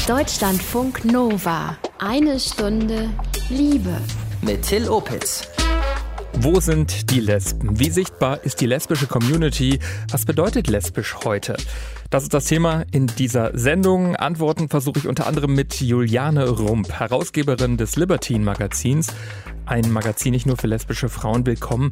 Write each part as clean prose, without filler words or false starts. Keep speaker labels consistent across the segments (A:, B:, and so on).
A: Deutschlandfunk Nova. Eine Stunde Liebe.
B: Mit Till Opitz.
C: Wo sind die Lesben? Wie sichtbar ist die lesbische Community? Was bedeutet lesbisch heute? Das ist das Thema in dieser Sendung. Antworten versuche ich unter anderem mit Juliane Rump, Herausgeberin des Libertine-Magazins. Ein Magazin nicht nur für lesbische Frauen. Willkommen.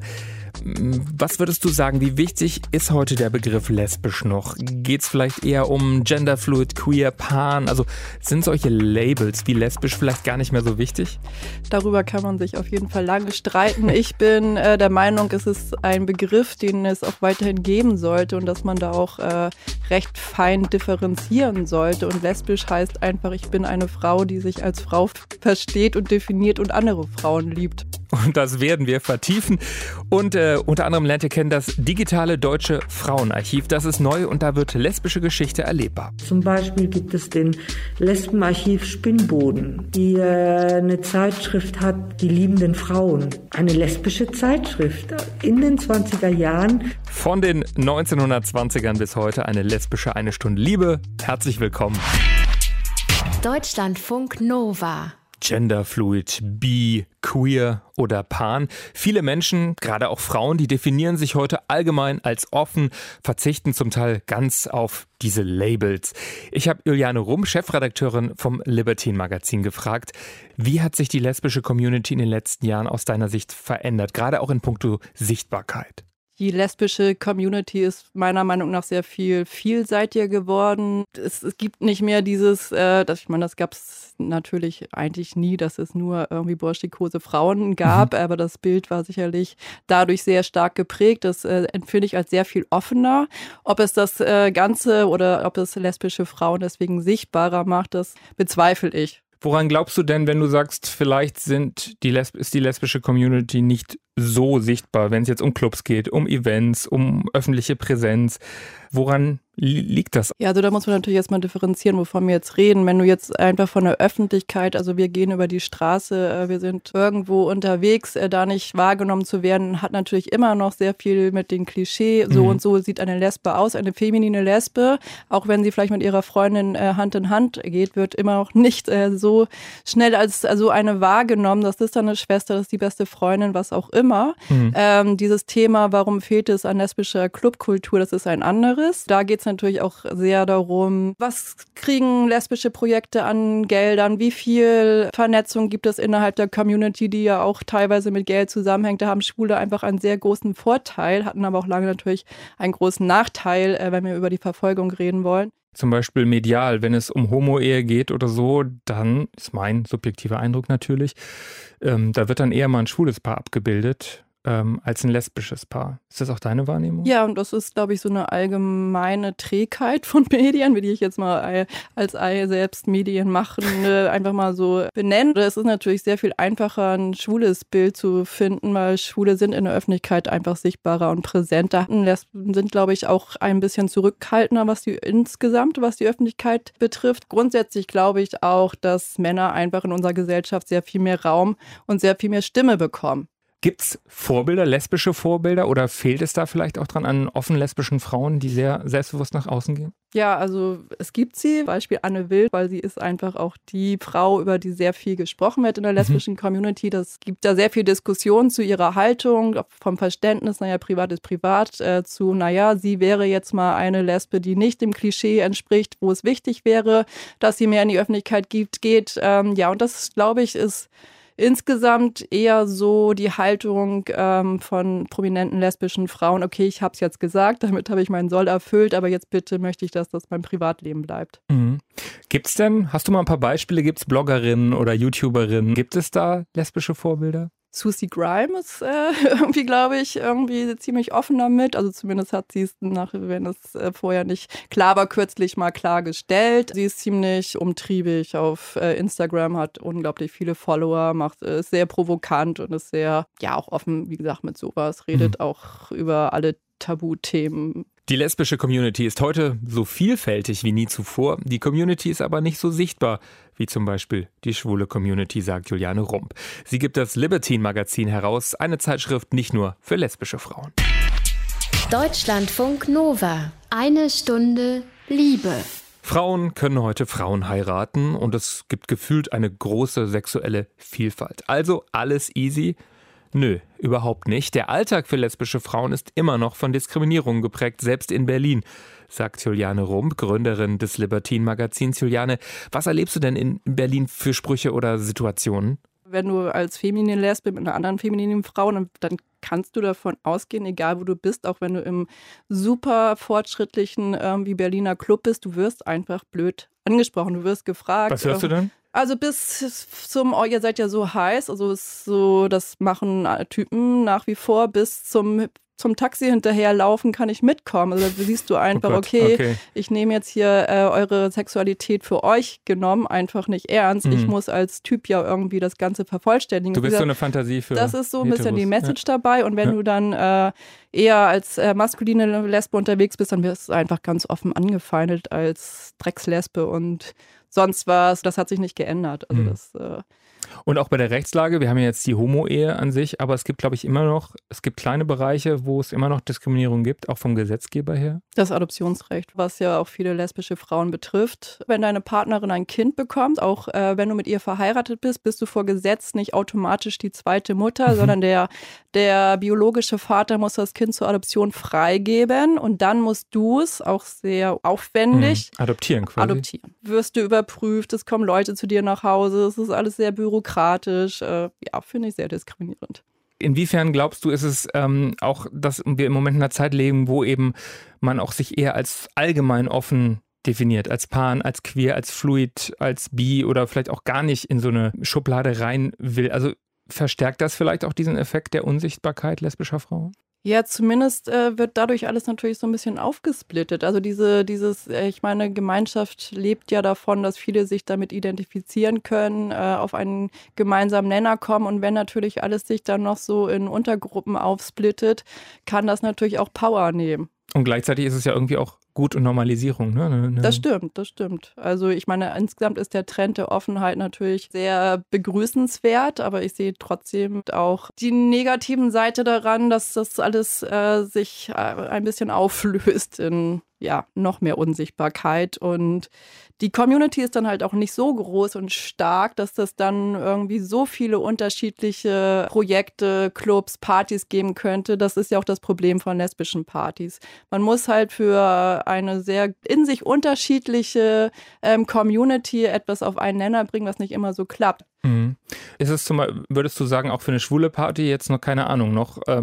C: Was würdest du sagen, wie wichtig ist heute der Begriff lesbisch noch? Geht es vielleicht eher um Genderfluid, Queer, Pan? Also sind solche Labels wie lesbisch vielleicht gar nicht mehr so wichtig?
D: Darüber kann man sich auf jeden Fall lange streiten. Ich bin der Meinung, es ist ein Begriff, den es auch weiterhin geben sollte und dass man da auch recht fein differenzieren sollte. Und lesbisch heißt einfach, ich bin eine Frau, die sich als Frau versteht und definiert und andere Frauen liebt.
C: Und das werden wir vertiefen. Und unter anderem lernt ihr kennen das digitale Deutsche Frauenarchiv. Das ist neu und da wird lesbische Geschichte erlebbar.
E: Zum Beispiel gibt es den Lesbenarchiv Spinnboden, die eine Zeitschrift hat, die liebenden Frauen. Eine lesbische Zeitschrift in den 20er Jahren.
C: Von den 1920ern bis heute eine lesbische Eine Stunde Liebe. Herzlich willkommen.
A: Deutschlandfunk Nova.
C: Genderfluid, bi, queer oder pan. Viele Menschen, gerade auch Frauen, die definieren sich heute allgemein als offen, verzichten zum Teil ganz auf diese Labels. Ich habe Juliane Rump, Chefredakteurin vom Libertine-Magazin, gefragt, wie hat sich die lesbische Community in den letzten Jahren aus deiner Sicht verändert, gerade auch in puncto Sichtbarkeit?
D: Die lesbische Community ist meiner Meinung nach sehr viel vielseitiger geworden. Es gibt nicht mehr dieses, das gab es natürlich eigentlich nie, dass es nur irgendwie burschikose Frauen gab, aber das Bild war sicherlich dadurch sehr stark geprägt. Das empfinde ich als sehr viel offener. Ob es das Ganze oder ob es lesbische Frauen deswegen sichtbarer macht, das bezweifle ich.
C: Woran glaubst du denn, wenn du sagst, vielleicht ist die lesbische Community nicht so sichtbar, wenn es jetzt um Clubs geht, um Events, um öffentliche Präsenz? Woran liegt das?
D: Ja, also da muss man natürlich erstmal differenzieren, wovon wir jetzt reden. Wenn du jetzt einfach von der Öffentlichkeit, also wir gehen über die Straße, wir sind irgendwo unterwegs, da nicht wahrgenommen zu werden, hat natürlich immer noch sehr viel mit dem Klischee. So und so sieht eine Lesbe aus, eine feminine Lesbe. Auch wenn sie vielleicht mit ihrer Freundin Hand in Hand geht, wird immer noch nicht so schnell als so eine wahrgenommen. Das ist dann eine Schwester, das ist die beste Freundin, was auch immer. Dieses Thema, warum fehlt es an lesbischer Clubkultur, das ist ein anderes. Da geht es natürlich auch sehr darum, was kriegen lesbische Projekte an Geldern, wie viel Vernetzung gibt es innerhalb der Community, die ja auch teilweise mit Geld zusammenhängt. Da haben Schwule einfach einen sehr großen Vorteil, hatten aber auch lange natürlich einen großen Nachteil, wenn wir über die Verfolgung reden wollen.
C: Zum Beispiel medial, wenn es um Homo-Ehe geht oder so, dann ist mein subjektiver Eindruck natürlich, da wird dann eher mal ein schwules Paar abgebildet als ein lesbisches Paar. Ist das auch deine Wahrnehmung?
D: Ja, und das ist, glaube ich, so eine allgemeine Trägheit von Medien, die ich jetzt mal als selbst Medien machen, einfach mal so benennen. Es ist natürlich sehr viel einfacher, ein schwules Bild zu finden, weil Schwule sind in der Öffentlichkeit einfach sichtbarer und präsenter. Lesben sind, glaube ich, auch ein bisschen zurückhaltender, was die Öffentlichkeit betrifft. Grundsätzlich glaube ich auch, dass Männer einfach in unserer Gesellschaft sehr viel mehr Raum und sehr viel mehr Stimme bekommen.
C: Gibt es Vorbilder, lesbische Vorbilder, oder fehlt es da vielleicht auch dran an offen lesbischen Frauen, die sehr selbstbewusst nach außen gehen?
D: Ja, also es gibt sie, Beispiel Anne Will, weil sie ist einfach auch die Frau, über die sehr viel gesprochen wird in der lesbischen Community. Das gibt da sehr viel Diskussion zu ihrer Haltung, vom Verständnis, privat ist privat, zu, sie wäre jetzt mal eine Lesbe, die nicht dem Klischee entspricht, wo es wichtig wäre, dass sie mehr in die Öffentlichkeit geht. Und das, glaube ich, ist insgesamt eher so die Haltung von prominenten lesbischen Frauen, okay, ich habe es jetzt gesagt, damit habe ich meinen Soll erfüllt, aber jetzt bitte möchte ich, dass das beim Privatleben bleibt.
C: Gibt's denn, hast du mal ein paar Beispiele, gibt es Bloggerinnen oder YouTuberinnen, gibt es da lesbische Vorbilder?
D: Susie Grime ist glaube ich, ziemlich offen damit. Also zumindest hat sie es, wenn es vorher nicht klar war, kürzlich mal klargestellt. Sie ist ziemlich umtriebig auf Instagram, hat unglaublich viele Follower, ist sehr provokant und ist sehr, auch offen, wie gesagt, mit sowas, redet auch über alle Tabuthemen.
C: Die lesbische Community ist heute so vielfältig wie nie zuvor. Die Community ist aber nicht so sichtbar wie zum Beispiel die schwule Community, sagt Juliane Rump. Sie gibt das Libertine-Magazin heraus, eine Zeitschrift nicht nur für lesbische Frauen.
A: Deutschlandfunk Nova. Eine Stunde Liebe.
C: Frauen können heute Frauen heiraten und es gibt gefühlt eine große sexuelle Vielfalt. Also alles easy? Nö, überhaupt nicht. Der Alltag für lesbische Frauen ist immer noch von Diskriminierung geprägt, selbst in Berlin, sagt Juliane Rump, Gründerin des Libertin-Magazins. Juliane, was erlebst du denn in Berlin für Sprüche oder Situationen?
D: Wenn du als feminine Lesbe mit einer anderen femininen Frau, dann kannst du davon ausgehen, egal wo du bist, auch wenn du im super fortschrittlichen wie Berliner Club bist, du wirst einfach blöd angesprochen, du wirst gefragt.
C: Was hörst du denn?
D: Also bis zum, ihr seid ja so heiß, also ist so, das machen Typen nach wie vor, bis zum Taxi hinterherlaufen, kann ich mitkommen. Also da siehst du einfach, okay, ich nehme jetzt hier eure Sexualität für euch genommen, einfach nicht ernst. Ich muss als Typ ja irgendwie das Ganze vervollständigen.
C: Du bist so eine Fantasie für
D: Das ist so ein bisschen
C: Heteros.
D: die Message dabei. Und wenn du dann eher als maskuline Lesbe unterwegs bist, dann wirst du einfach ganz offen angefeindet als Dreckslesbe und sonst was. Das hat sich nicht geändert. Also das...
C: Und auch bei der Rechtslage, wir haben ja jetzt die Homo-Ehe an sich, aber es gibt, glaube ich, es gibt kleine Bereiche, wo es immer noch Diskriminierung gibt, auch vom Gesetzgeber her.
D: Das Adoptionsrecht, was ja auch viele lesbische Frauen betrifft. Wenn deine Partnerin ein Kind bekommt, auch wenn du mit ihr verheiratet bist du vor Gesetz nicht automatisch die zweite Mutter, sondern der biologische Vater muss das Kind zur Adoption freigeben und dann musst du es auch sehr aufwendig
C: adoptieren quasi.
D: Wirst du überprüft, es kommen Leute zu dir nach Hause, es ist alles sehr bürokratisch. Finde ich sehr diskriminierend.
C: Inwiefern glaubst du, ist es auch, dass wir im Moment in einer Zeit leben, wo eben man auch sich eher als allgemein offen definiert, als pan, als queer, als fluid, als bi oder vielleicht auch gar nicht in so eine Schublade rein will? Also verstärkt das vielleicht auch diesen Effekt der Unsichtbarkeit lesbischer Frauen?
D: Ja, zumindest wird dadurch alles natürlich so ein bisschen aufgesplittet. Also ich meine, Gemeinschaft lebt ja davon, dass viele sich damit identifizieren können, auf einen gemeinsamen Nenner kommen. Und wenn natürlich alles sich dann noch so in Untergruppen aufsplittet, kann das natürlich auch Power nehmen.
C: Und gleichzeitig ist es ja irgendwie auch Gut und Normalisierung, ne?
D: Das stimmt. Also ich meine, insgesamt ist der Trend der Offenheit natürlich sehr begrüßenswert, aber ich sehe trotzdem auch die negativen Seite daran, dass das alles sich ein bisschen auflöst in noch mehr Unsichtbarkeit. Und die Community ist dann halt auch nicht so groß und stark, dass das dann irgendwie so viele unterschiedliche Projekte, Clubs, Partys geben könnte. Das ist ja auch das Problem von lesbischen Partys. Man muss halt für eine sehr in sich unterschiedliche Community etwas auf einen Nenner bringen, was nicht immer so klappt.
C: Ist es würdest du sagen, auch für eine schwule Party jetzt noch, keine Ahnung,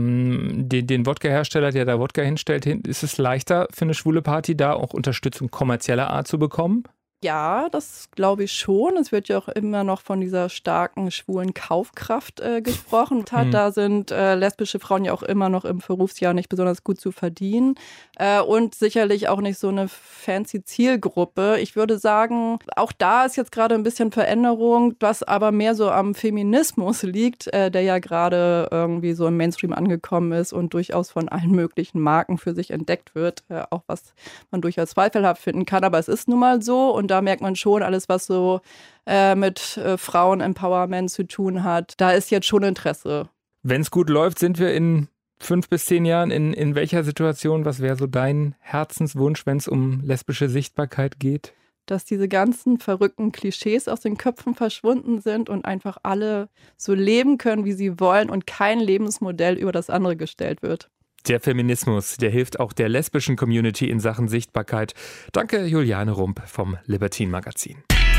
C: den Wodka-Hersteller, der da Wodka hinstellt, ist es leichter für eine schwule Party da auch Unterstützung kommerzieller Art zu bekommen?
D: Ja, das glaube ich schon. Es wird ja auch immer noch von dieser starken schwulen Kaufkraft gesprochen. Da sind lesbische Frauen ja auch immer noch im Berufsjahr nicht besonders gut zu verdienen und sicherlich auch nicht so eine fancy Zielgruppe. Ich würde sagen, auch da ist jetzt gerade ein bisschen Veränderung, was aber mehr so am Feminismus liegt, der ja gerade irgendwie so im Mainstream angekommen ist und durchaus von allen möglichen Marken für sich entdeckt wird, auch was man durchaus zweifelhaft finden kann. Aber es ist nun mal so und da merkt man schon, alles, was so mit Frauen-Empowerment zu tun hat, da ist jetzt schon Interesse.
C: Wenn es gut läuft, sind wir in 5 bis 10 Jahren in welcher Situation? Was wäre so dein Herzenswunsch, wenn es um lesbische Sichtbarkeit geht?
D: Dass diese ganzen verrückten Klischees aus den Köpfen verschwunden sind und einfach alle so leben können, wie sie wollen und kein Lebensmodell über das andere gestellt wird.
C: Der Feminismus, der hilft auch der lesbischen Community in Sachen Sichtbarkeit. Danke, Juliane Rump vom Libertin-Magazin.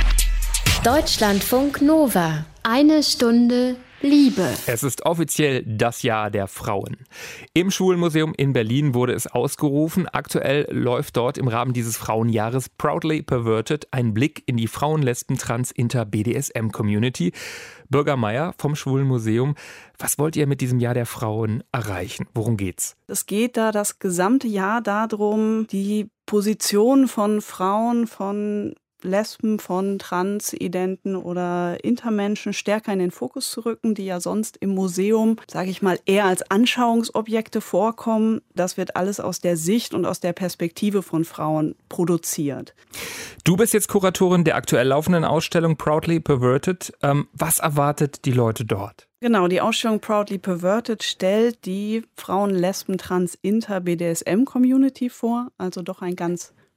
A: Deutschlandfunk Nova. 1 Stunde Liebe.
C: Es ist offiziell das Jahr der Frauen. Im Schwulenmuseum in Berlin wurde es ausgerufen. Aktuell läuft dort im Rahmen dieses Frauenjahres Proudly Perverted ein Blick in die Frauen-, Lesben-, Trans-, Inter-, BDSM-Community. Birger Meier vom Schwulenmuseum. Was wollt ihr mit diesem Jahr der Frauen erreichen? Worum geht's?
F: Es geht da das gesamte Jahr darum, die Position von Frauen, von Lesben, von Transidenten oder Intermenschen stärker in den Fokus zu rücken, die ja sonst im Museum, sage ich mal, eher als Anschauungsobjekte vorkommen. Das wird alles aus der Sicht und aus der Perspektive von Frauen produziert.
C: Du bist jetzt Kuratorin der aktuell laufenden Ausstellung Proudly Perverted. Was erwartet die Leute dort?
F: Genau, die Ausstellung Proudly Perverted stellt die Frauen-, Lesben-, Trans-, Inter-, BDSM-Community vor, also doch ein ganz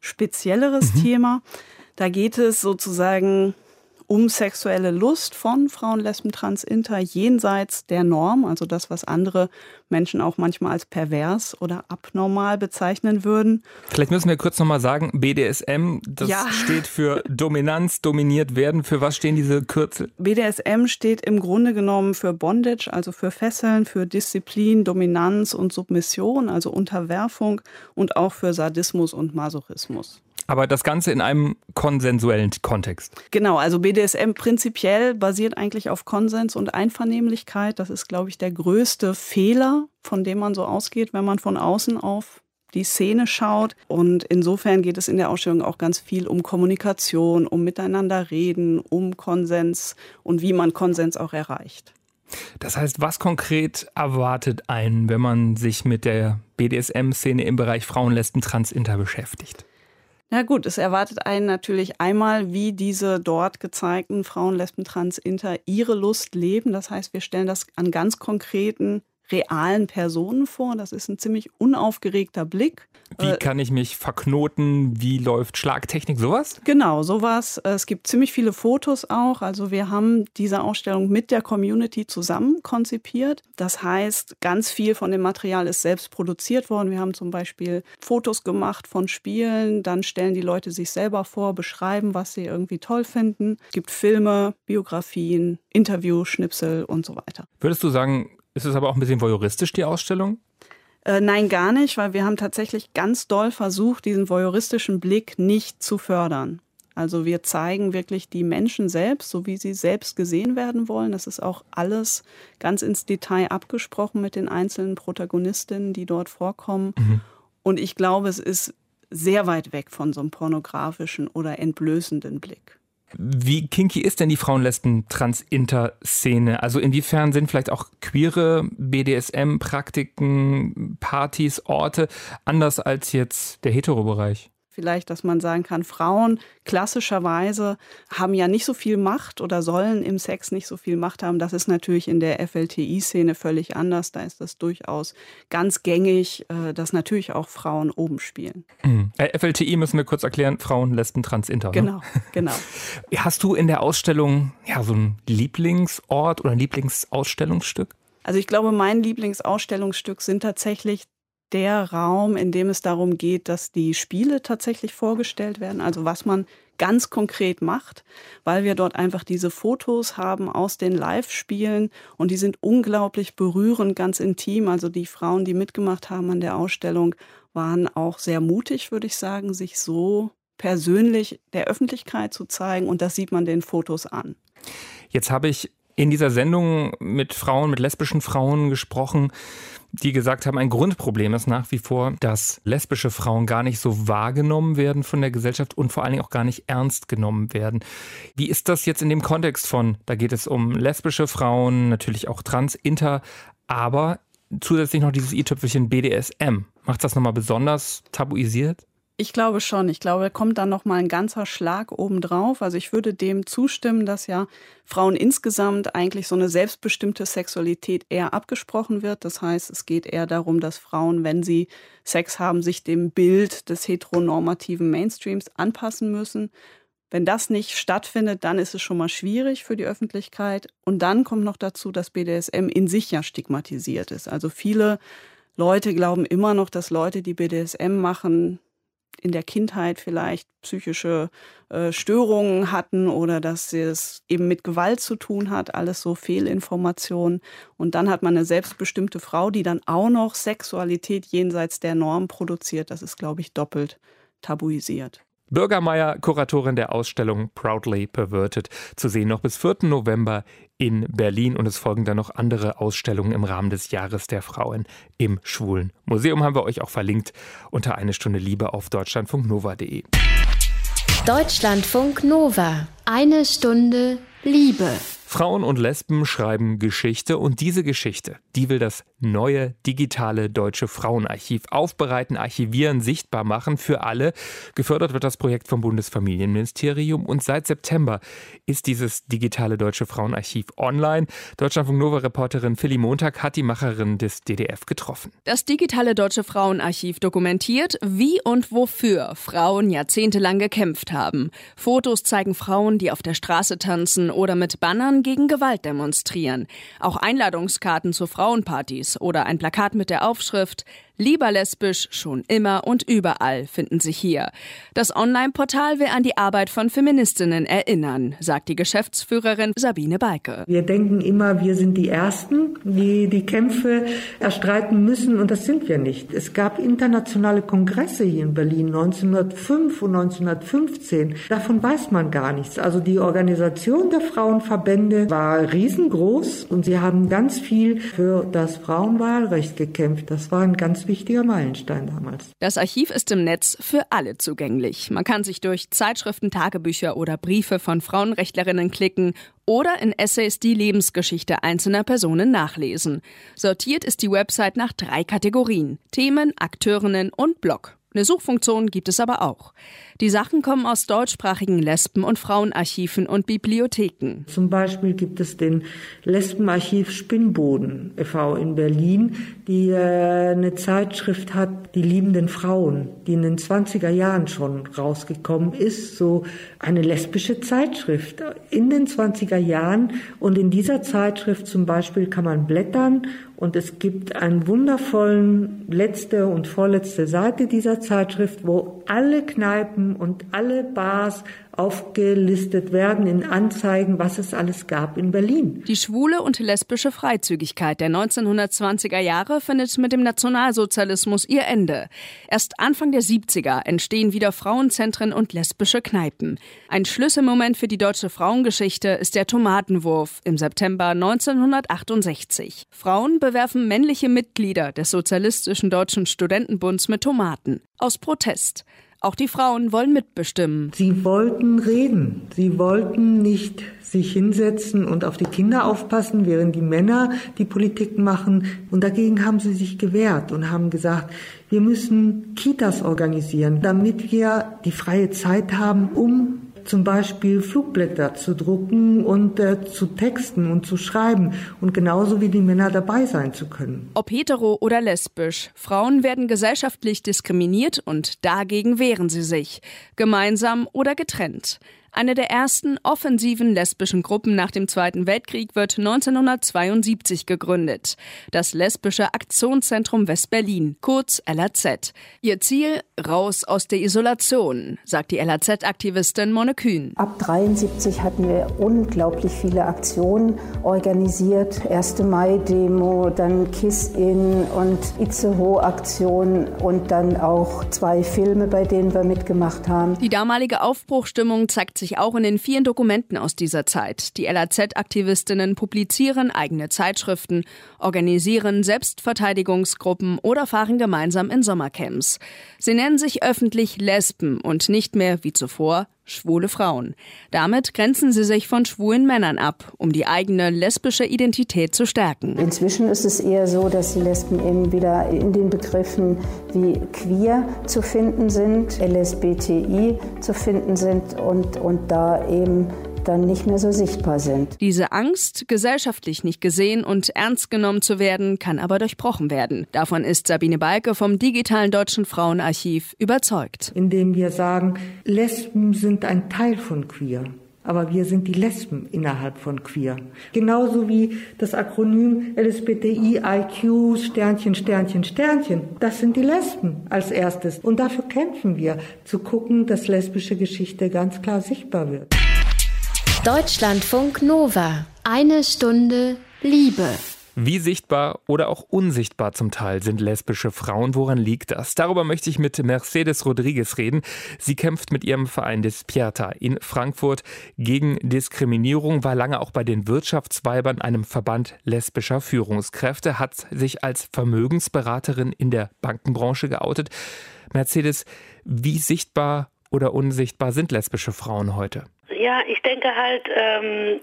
F: spezielleres Thema. Da geht es sozusagen um sexuelle Lust von Frauen, Lesben, Trans, Inter jenseits der Norm, also das, was andere Menschen auch manchmal als pervers oder abnormal bezeichnen würden.
C: Vielleicht müssen wir kurz nochmal sagen, BDSM, das steht für Dominanz, dominiert werden. Für was stehen diese Kürzel?
F: BDSM steht im Grunde genommen für Bondage, also für Fesseln, für Disziplin, Dominanz und Submission, also Unterwerfung und auch für Sadismus und Masochismus.
C: Aber das Ganze in einem konsensuellen Kontext.
F: Genau, also BDSM prinzipiell basiert eigentlich auf Konsens und Einvernehmlichkeit. Das ist, glaube ich, der größte Fehler, von dem man so ausgeht, wenn man von außen auf die Szene schaut. Und insofern geht es in der Ausstellung auch ganz viel um Kommunikation, um miteinander reden, um Konsens und wie man Konsens auch erreicht.
C: Das heißt, was konkret erwartet einen, wenn man sich mit der BDSM-Szene im Bereich Frauen, Lesben, Trans, Inter beschäftigt?
F: Na gut, es erwartet einen natürlich einmal, wie diese dort gezeigten Frauen, Lesben, Trans, Inter ihre Lust leben. Das heißt, wir stellen das an ganz konkreten, realen Personen vor. Das ist ein ziemlich unaufgeregter Blick.
C: Wie kann ich mich verknoten? Wie läuft Schlagtechnik? Sowas?
F: Genau, sowas. Es gibt ziemlich viele Fotos auch. Also wir haben diese Ausstellung mit der Community zusammen konzipiert. Das heißt, ganz viel von dem Material ist selbst produziert worden. Wir haben zum Beispiel Fotos gemacht von Spielen. Dann stellen die Leute sich selber vor, beschreiben, was sie irgendwie toll finden. Es gibt Filme, Biografien, Interview-Schnipsel und so weiter.
C: Würdest du sagen, ist es aber auch ein bisschen voyeuristisch, die Ausstellung?
F: Nein, gar nicht, weil wir haben tatsächlich ganz doll versucht, diesen voyeuristischen Blick nicht zu fördern. Also wir zeigen wirklich die Menschen selbst, so wie sie selbst gesehen werden wollen. Das ist auch alles ganz ins Detail abgesprochen mit den einzelnen Protagonistinnen, die dort vorkommen. Und ich glaube, es ist sehr weit weg von so einem pornografischen oder entblößenden Blick.
C: Wie kinky ist denn die Frauen-Lesben-Trans-Inter-Szene? Also inwiefern sind vielleicht auch queere BDSM-Praktiken, Partys, Orte anders als jetzt der Hetero-Bereich?
F: Vielleicht, dass man sagen kann, Frauen klassischerweise haben ja nicht so viel Macht oder sollen im Sex nicht so viel Macht haben. Das ist natürlich in der FLTI-Szene völlig anders. Da ist das durchaus ganz gängig, dass natürlich auch Frauen oben spielen.
C: FLTI müssen wir kurz erklären, Frauen, Lesben, Trans, Inter.
F: Genau, genau.
C: Hast du in der Ausstellung so einen Lieblingsort oder ein Lieblingsausstellungsstück?
F: Also ich glaube, mein Lieblingsausstellungsstück sind tatsächlich der Raum, in dem es darum geht, dass die Spiele tatsächlich vorgestellt werden, also was man ganz konkret macht, weil wir dort einfach diese Fotos haben aus den Live-Spielen und die sind unglaublich berührend, ganz intim. Also die Frauen, die mitgemacht haben an der Ausstellung, waren auch sehr mutig, würde ich sagen, sich so persönlich der Öffentlichkeit zu zeigen und das sieht man den Fotos an.
C: Jetzt habe ich in dieser Sendung mit Frauen, mit lesbischen Frauen gesprochen, die gesagt haben, ein Grundproblem ist nach wie vor, dass lesbische Frauen gar nicht so wahrgenommen werden von der Gesellschaft und vor allen Dingen auch gar nicht ernst genommen werden. Wie ist das jetzt in dem Kontext von, da geht es um lesbische Frauen, natürlich auch trans, inter, aber zusätzlich noch dieses i-Tüpfelchen BDSM. Macht das nochmal besonders tabuisiert?
F: Ich glaube schon. Ich glaube, da kommt dann noch mal ein ganzer Schlag obendrauf. Also ich würde dem zustimmen, dass ja Frauen insgesamt eigentlich so eine selbstbestimmte Sexualität eher abgesprochen wird. Das heißt, es geht eher darum, dass Frauen, wenn sie Sex haben, sich dem Bild des heteronormativen Mainstreams anpassen müssen. Wenn das nicht stattfindet, dann ist es schon mal schwierig für die Öffentlichkeit. Und dann kommt noch dazu, dass BDSM in sich ja stigmatisiert ist. Also viele Leute glauben immer noch, dass Leute, die BDSM machen, in der Kindheit vielleicht psychische Störungen hatten oder dass es eben mit Gewalt zu tun hat, alles so Fehlinformationen. Und dann hat man eine selbstbestimmte Frau, die dann auch noch Sexualität jenseits der Norm produziert. Das ist, glaube ich, doppelt tabuisiert.
C: Birger Meyer, Kuratorin der Ausstellung Proudly Perverted, zu sehen noch bis 4. November in Berlin. Und es folgen dann noch andere Ausstellungen im Rahmen des Jahres der Frauen im Schwulen Museum. Haben wir euch auch verlinkt unter Eine Stunde Liebe auf deutschlandfunknova.de.
A: Deutschlandfunk Nova. Eine Stunde Liebe.
C: Frauen und Lesben schreiben Geschichte und diese Geschichte, die will das neue digitale Deutsche Frauenarchiv aufbereiten, archivieren, sichtbar machen für alle. Gefördert wird das Projekt vom Bundesfamilienministerium und seit September ist dieses digitale Deutsche Frauenarchiv online. Deutschlandfunk Nova-Reporterin Philly Montag hat die Macherin des DDF getroffen.
G: Das digitale Deutsche Frauenarchiv dokumentiert, wie und wofür Frauen jahrzehntelang gekämpft haben. Fotos zeigen Frauen, die auf der Straße tanzen oder mit Bannern gegen Gewalt demonstrieren. Auch Einladungskarten zu Frauenpartys oder ein Plakat mit der Aufschrift „Lieber lesbisch, schon immer und überall" finden sich hier. Das Online-Portal will an die Arbeit von Feministinnen erinnern, sagt die Geschäftsführerin Sabine Balke.
E: Wir denken immer, wir sind die Ersten, die die Kämpfe erstreiten müssen, und das sind wir nicht. Es gab internationale Kongresse hier in Berlin 1905 und 1915. Davon weiß man gar nichts. Also die Organisation der Frauenverbände war riesengroß und sie haben ganz viel für das Frauenwahlrecht gekämpft. Das war ein ganz wichtiger Meilenstein damals.
G: Das Archiv ist im Netz für alle zugänglich. Man kann sich durch Zeitschriften, Tagebücher oder Briefe von Frauenrechtlerinnen klicken oder in Essays die Lebensgeschichte einzelner Personen nachlesen. Sortiert ist die Website nach 3 Kategorien: Themen, Akteurinnen und Blog. Eine Suchfunktion gibt es aber auch. Die Sachen kommen aus deutschsprachigen Lesben- und Frauenarchiven und Bibliotheken.
E: Zum Beispiel gibt es den Lesbenarchiv Spinnboden e.V. in Berlin, die eine Zeitschrift hat, die liebenden Frauen, die in den 20er Jahren schon rausgekommen ist. So eine lesbische Zeitschrift in den 20er Jahren. Und in dieser Zeitschrift zum Beispiel kann man blättern und es gibt einen wundervollen letzte und vorletzte Seite dieser Zeitschrift, wo alle Kneipen und alle Bars aufgelistet werden in Anzeigen, was es alles gab in Berlin.
G: Die schwule und lesbische Freizügigkeit der 1920er Jahre findet mit dem Nationalsozialismus ihr Ende. Erst Anfang der 70er entstehen wieder Frauenzentren und lesbische Kneipen. Ein Schlüsselmoment für die deutsche Frauengeschichte ist der Tomatenwurf im September 1968. Frauen bewerfen männliche Mitglieder des Sozialistischen Deutschen Studentenbunds mit Tomaten. Aus Protest. Auch die Frauen wollen mitbestimmen.
E: Sie wollten reden. Sie wollten nicht sich hinsetzen und auf die Kinder aufpassen, während die Männer die Politik machen. Und dagegen haben sie sich gewehrt und haben gesagt, wir müssen Kitas organisieren, damit wir die freie Zeit haben, um zum Beispiel Flugblätter zu drucken und zu texten und zu schreiben und genauso wie die Männer dabei sein zu können.
G: Ob hetero oder lesbisch, Frauen werden gesellschaftlich diskriminiert und dagegen wehren sie sich, gemeinsam oder getrennt. Eine der ersten offensiven lesbischen Gruppen nach dem Zweiten Weltkrieg wird 1972 gegründet. Das Lesbische Aktionszentrum West-Berlin, kurz LAZ. Ihr Ziel: raus aus der Isolation, sagt die LAZ-Aktivistin Monne Kühn.
H: Ab 1973 hatten wir unglaublich viele Aktionen organisiert. 1. Mai-Demo, dann Kiss-In und Itzehoe-Aktion und dann auch 2 Filme, bei denen wir mitgemacht haben.
G: Die damalige Aufbruchstimmung zeigt sich auch in den vielen Dokumenten aus dieser Zeit. Die LAZ-Aktivistinnen publizieren eigene Zeitschriften, organisieren Selbstverteidigungsgruppen oder fahren gemeinsam in Sommercamps. Sie nennen sich öffentlich Lesben und nicht mehr, wie zuvor, schwule Frauen. Damit grenzen sie sich von schwulen Männern ab, um die eigene lesbische Identität zu stärken.
H: Inzwischen ist es eher so, dass die Lesben eben wieder in den Begriffen wie queer zu finden sind, LSBTI zu finden sind und da eben dann nicht mehr so sichtbar sind.
G: Diese Angst, gesellschaftlich nicht gesehen und ernst genommen zu werden, kann aber durchbrochen werden. Davon ist Sabine Balke vom digitalen Deutschen Frauenarchiv überzeugt.
E: Indem wir sagen, Lesben sind ein Teil von queer. Aber wir sind die Lesben innerhalb von queer. Genauso wie das Akronym LSBTIQ Sternchen, Sternchen, Sternchen. Das sind die Lesben als erstes. Und dafür kämpfen wir, zu gucken, dass lesbische Geschichte ganz klar sichtbar wird.
A: Deutschlandfunk Nova. 1 Stunde Liebe.
C: Wie sichtbar oder auch unsichtbar zum Teil sind lesbische Frauen? Woran liegt das? Darüber möchte ich mit Mercedes Rodriguez reden. Sie kämpft mit ihrem Verein Despierta in Frankfurt gegen Diskriminierung, war lange auch bei den Wirtschaftsweibern, einem Verband lesbischer Führungskräfte, hat sich als Vermögensberaterin in der Bankenbranche geoutet. Mercedes, wie sichtbar oder unsichtbar sind lesbische Frauen heute?
I: Ja, ich denke halt,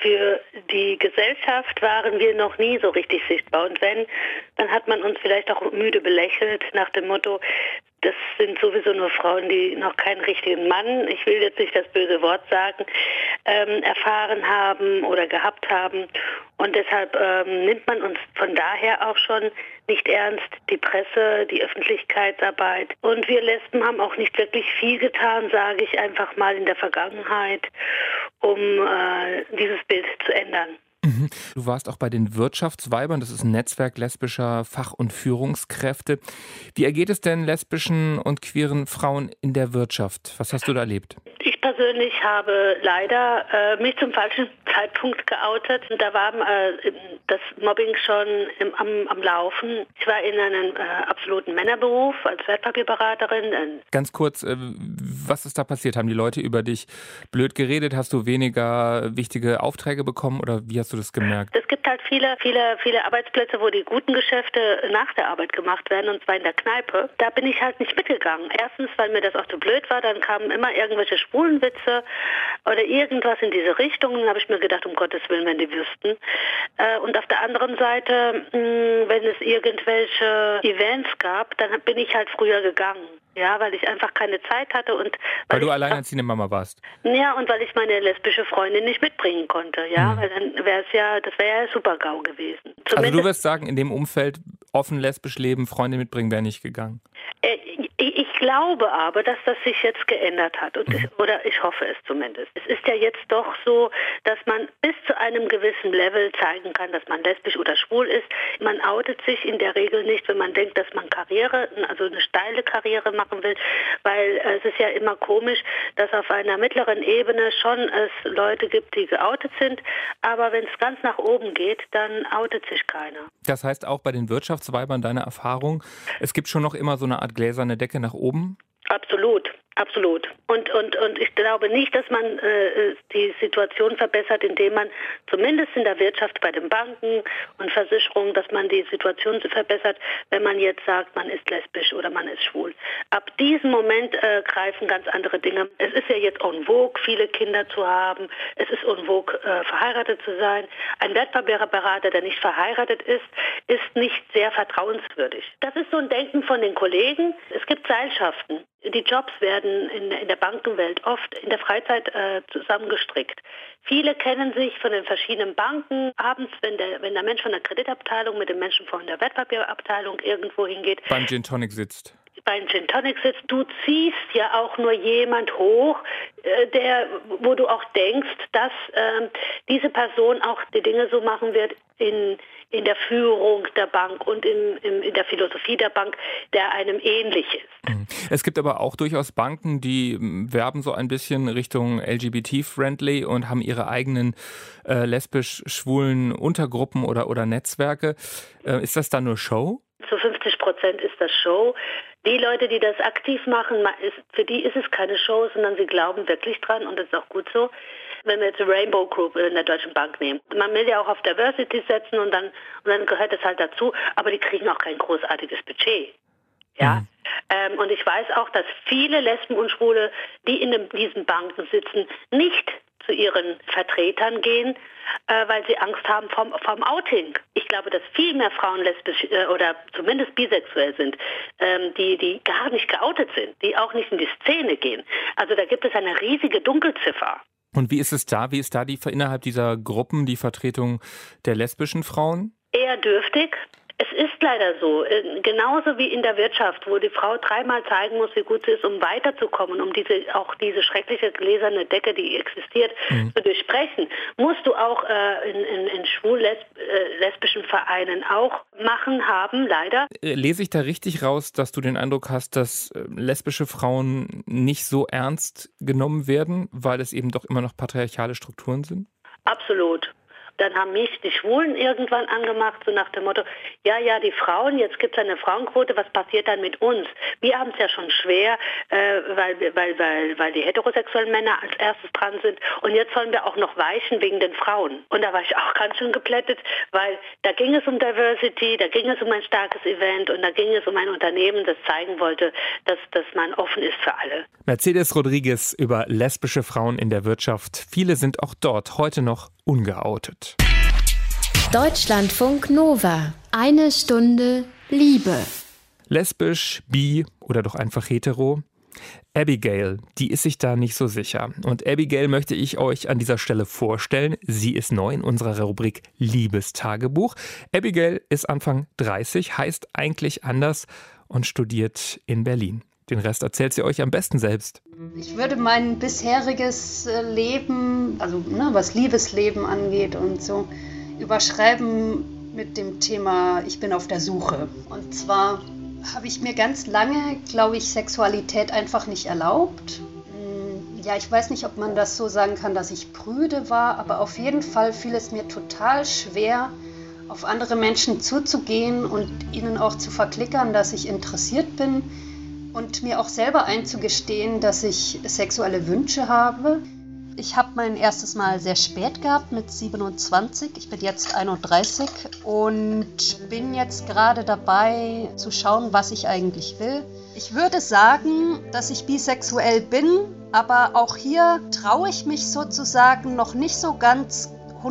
I: für die Gesellschaft waren wir noch nie so richtig sichtbar. Und wenn, dann hat man uns vielleicht auch müde belächelt nach dem Motto, das sind sowieso nur Frauen, die noch keinen richtigen Mann, ich will jetzt nicht das böse Wort sagen, erfahren haben oder gehabt haben. Und deshalb nimmt man uns von daher auch schon nicht ernst, die Presse, die Öffentlichkeitsarbeit. Und wir Lesben haben auch nicht wirklich viel getan, sage ich einfach mal, in der Vergangenheit, um dieses Bild zu ändern.
C: Du warst auch bei den Wirtschaftsweibern, das ist ein Netzwerk lesbischer Fach- und Führungskräfte. Wie ergeht es denn lesbischen und queeren Frauen in der Wirtschaft? Was hast du da erlebt? Ich persönlich habe leider mich zum falschen Zeitpunkt geoutet. Da war das Mobbing schon am Laufen. Ich war in einem absoluten Männerberuf als Wertpapierberaterin. Ganz kurz, was ist da passiert? Haben die Leute über dich blöd geredet? Hast du weniger wichtige Aufträge bekommen oder wie hast du das gemerkt? Es gibt halt viele Arbeitsplätze, wo die guten Geschäfte nach der Arbeit gemacht werden, und zwar in der Kneipe. Da bin ich halt nicht mitgegangen. Erstens, weil mir das auch zu blöd war, dann kamen immer irgendwelche Schwulenwitze oder irgendwas in diese Richtung. Dann habe ich mir gedacht, um Gottes Willen, wenn die wüssten. Und auf der anderen Seite, wenn es irgendwelche Events gab, dann bin ich halt früher gegangen. Ja, weil ich einfach keine Zeit hatte und weil du alleinerziehende Mama warst. Ja, und weil ich meine lesbische Freundin nicht mitbringen konnte, ja, weil dann das wäre ja Super-GAU gewesen. Also du wirst sagen, in dem Umfeld offen lesbisch leben, Freunde mitbringen, wäre nicht gegangen. Ich glaube aber, dass das sich jetzt geändert hat. Oder ich hoffe es zumindest. Es ist ja jetzt doch so, dass man bis zu einem gewissen Level zeigen kann, dass man lesbisch oder schwul ist. Man outet sich in der Regel nicht, wenn man denkt, dass man also eine steile Karriere machen will, weil es ist ja immer komisch, dass auf einer mittleren Ebene schon es Leute gibt, die geoutet sind, aber wenn es ganz nach oben geht, dann outet sich keiner. Das heißt auch bei den Wirtschaftsweibern, deine Erfahrung, es gibt schon noch immer so eine Art gläserne Decke nach oben? Absolut. Absolut. Und ich glaube nicht, dass man die Situation verbessert, indem man zumindest in der Wirtschaft bei den Banken und Versicherungen, dass man die Situation verbessert, wenn man jetzt sagt, man ist lesbisch oder man ist schwul. Ab diesem Moment greifen ganz andere Dinge. Es ist ja jetzt en vogue, viele Kinder zu haben. Es ist en vogue, verheiratet zu sein. Ein Wertpapierberater, der nicht verheiratet ist nicht sehr vertrauenswürdig. Das ist so ein Denken von den Kollegen. Es gibt Seilschaften. Die Jobs werden in der Bankenwelt oft in der Freizeit zusammengestrickt. Viele kennen sich von den verschiedenen Banken. Abends, wenn der Mensch von der Kreditabteilung mit dem Menschen von der Wertpapierabteilung irgendwo hingeht. Beim Gin Tonic sitzt. Du ziehst ja auch nur jemand hoch, wo du auch denkst, dass diese Person auch die Dinge so machen wird in der Führung der Bank und in der Philosophie der Bank, der einem ähnlich ist. Es gibt aber auch durchaus Banken, die werben so ein bisschen Richtung LGBT-friendly und haben ihre eigenen lesbisch-schwulen Untergruppen oder Netzwerke. Ist das dann nur Show? Zu 50% ist das Show. Die Leute, die das aktiv machen, für die ist es keine Show, sondern sie glauben wirklich dran und das ist auch gut so. Wenn wir jetzt die Rainbow Group in der Deutschen Bank nehmen. Man will ja auch auf Diversity setzen und dann gehört es halt dazu, aber die kriegen auch kein großartiges Budget. Ja. Und ich weiß auch, dass viele Lesben und Schwule, die in diesen Banken sitzen, nicht zu ihren Vertretern gehen, weil sie Angst haben vom Outing. Ich glaube, dass viel mehr Frauen lesbisch oder zumindest bisexuell sind, die gar nicht geoutet sind, die auch nicht in die Szene gehen. Also da gibt es eine riesige Dunkelziffer. Und wie ist es da? Wie ist da innerhalb dieser Gruppen die Vertretung der lesbischen Frauen? Eher dürftig. Es ist leider so, genauso wie in der Wirtschaft, wo die Frau dreimal zeigen muss, wie gut sie ist, um weiterzukommen, um diese schreckliche gläserne Decke, die existiert, zu durchbrechen, musst du auch in schwul-lesbischen Vereinen auch haben, leider. Lese ich da richtig raus, dass du den Eindruck hast, dass lesbische Frauen nicht so ernst genommen werden, weil es eben doch immer noch patriarchale Strukturen sind? Absolut.
I: Dann haben mich die Schwulen irgendwann angemacht, so nach dem Motto, ja, die Frauen, jetzt gibt es eine Frauenquote, was passiert dann mit uns? Wir haben es ja schon schwer, weil die heterosexuellen Männer als erstes dran sind und jetzt sollen wir auch noch weichen wegen den Frauen. Und da war ich auch ganz schön geplättet, weil da ging es um Diversity, da ging es um ein starkes Event und da ging es um ein Unternehmen, das zeigen wollte, dass man offen ist für alle.
C: Mercedes Rodriguez über lesbische Frauen in der Wirtschaft. Viele sind auch dort heute noch ungeoutet.
A: Deutschlandfunk Nova. Eine Stunde Liebe.
C: Lesbisch, bi oder doch einfach hetero? Abigail, die ist sich da nicht so sicher. Und Abigail möchte ich euch an dieser Stelle vorstellen. Sie ist neu in unserer Rubrik Liebestagebuch. Abigail ist Anfang 30, heißt eigentlich anders und studiert in Berlin. Den Rest erzählt sie euch am besten selbst.
J: Ich würde mein bisheriges Leben, also was Liebesleben angeht und so, überschreiben mit dem Thema, ich bin auf der Suche. Und zwar habe ich mir ganz lange, glaube ich, Sexualität einfach nicht erlaubt. Ja, ich weiß nicht, ob man das so sagen kann, dass ich prüde war, aber auf jeden Fall fiel es mir total schwer, auf andere Menschen zuzugehen und ihnen auch zu verklickern, dass ich interessiert bin und mir auch selber einzugestehen, dass ich sexuelle Wünsche habe. Ich habe mein erstes Mal sehr spät gehabt, mit 27. Ich bin jetzt 31 und bin jetzt gerade dabei zu schauen, was ich eigentlich will. Ich würde sagen, dass ich bisexuell bin, aber auch hier traue ich mich sozusagen noch nicht so ganz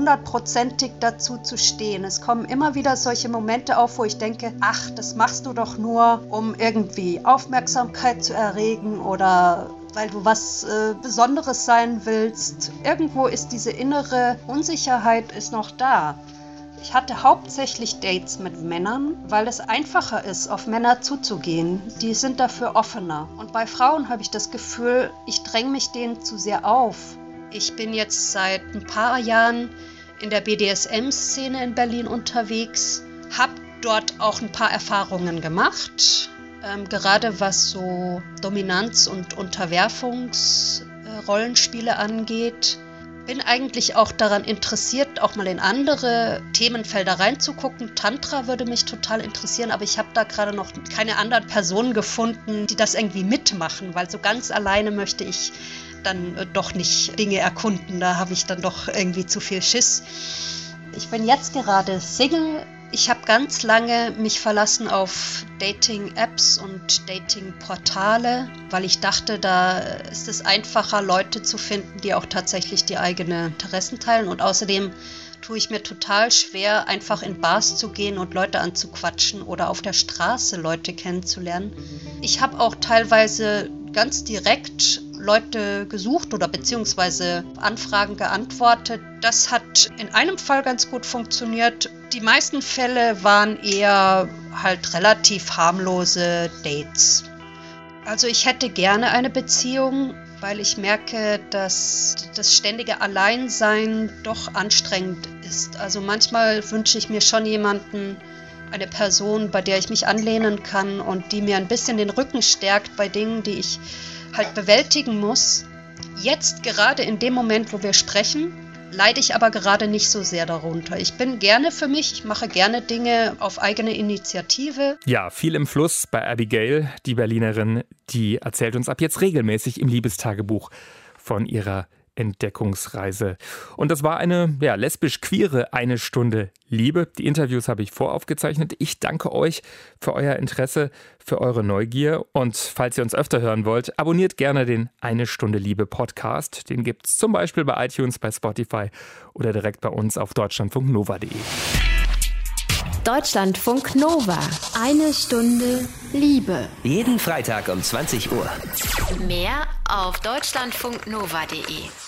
J: 100%ig dazu zu stehen. Es kommen immer wieder solche Momente auf, wo ich denke, ach, das machst du doch nur, um irgendwie Aufmerksamkeit zu erregen oder weil du was Besonderes sein willst. Irgendwo ist diese innere Unsicherheit ist noch da. Ich hatte hauptsächlich Dates mit Männern, weil es einfacher ist, auf Männer zuzugehen. Die sind dafür offener. Und bei Frauen habe ich das Gefühl, ich dränge mich denen zu sehr auf. Ich bin jetzt seit ein paar Jahren in der BDSM-Szene in Berlin unterwegs, habe dort auch ein paar Erfahrungen gemacht, gerade was so Dominanz- und Unterwerfungsrollenspiele angeht. Bin eigentlich auch daran interessiert, auch mal in andere Themenfelder reinzugucken. Tantra würde mich total interessieren, aber ich habe da gerade noch keine anderen Personen gefunden, die das irgendwie mitmachen, weil so ganz alleine möchte ich dann doch nicht Dinge erkunden. Da habe ich dann doch irgendwie zu viel Schiss. Ich bin jetzt gerade Single. Ich habe ganz lange mich verlassen auf Dating-Apps und Dating-Portale, weil ich dachte, da ist es einfacher, Leute zu finden, die auch tatsächlich die eigenen Interessen teilen. Und außerdem tue ich mir total schwer, einfach in Bars zu gehen und Leute anzuquatschen oder auf der Straße Leute kennenzulernen. Ich habe auch teilweise ganz direkt Leute gesucht oder beziehungsweise Anfragen geantwortet. Das hat in einem Fall ganz gut funktioniert. Die meisten Fälle waren eher halt relativ harmlose Dates. Also ich hätte gerne eine Beziehung, weil ich merke, dass das ständige Alleinsein doch anstrengend ist. Also manchmal wünsche ich mir schon jemanden, eine Person, bei der ich mich anlehnen kann und die mir ein bisschen den Rücken stärkt bei Dingen, die ich halt bewältigen muss. Jetzt gerade in dem Moment, wo wir sprechen, leide ich aber gerade nicht so sehr darunter. Ich bin gerne für mich, ich mache gerne Dinge auf eigene Initiative.
C: Ja, viel im Fluss bei Abigail, die Berlinerin, die erzählt uns ab jetzt regelmäßig im Liebestagebuch von ihrer Entdeckungsreise. Und das war eine lesbisch-queere eine Stunde Liebe. Die Interviews habe ich voraufgezeichnet. Ich danke euch für euer Interesse, für eure Neugier. Und falls ihr uns öfter hören wollt, abonniert gerne den Eine Stunde Liebe Podcast. Den gibt es zum Beispiel bei iTunes, bei Spotify oder direkt bei uns auf deutschlandfunknova.de.
A: Deutschlandfunk Nova. Eine Stunde Liebe.
B: Jeden Freitag um 20 Uhr.
A: Mehr auf deutschlandfunknova.de.